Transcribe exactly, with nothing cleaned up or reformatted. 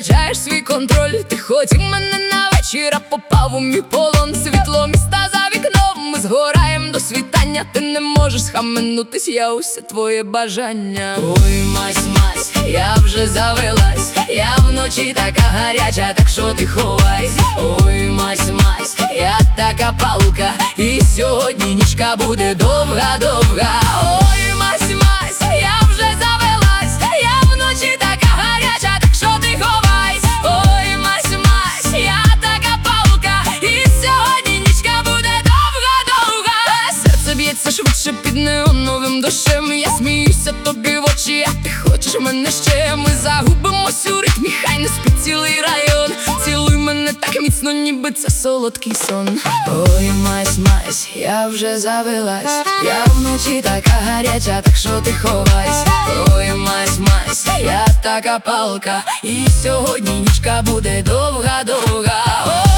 втрачаєш свій контроль. Ти хотів мене на вечір, а попав у мій полон. Світло міста за вікном, ми згораєм до світання. Ти не можеш схаменутись, я усе твоє бажання. Ой, мась, мась, я вже завелась, я вночі така гаряча, так що ти ховайся. Ой, мась, мась, я така палка, і сьогодні нічка буде довга-довга. Ой, мась, мась, я вже завелась, я вночі така гаряча, так що ти ховайся. Ой, мась, мась, я така палка, і сьогодні нічка буде довга-довга. Серце б'ється швидше під неоновим дощем. Я сміюся тобі в очі, а ти хочеш мене ще. Ми загубимось у ритмі, хай не спить цілий район. Цілуй мене так міцно, ніби це солодкий сон. Ой, мась, мась, я вже завелась, я вночі така гаряча, так що ти ховайся. Ой, мась, мась, я така палка, і сьогодні нічка буде довга-довга.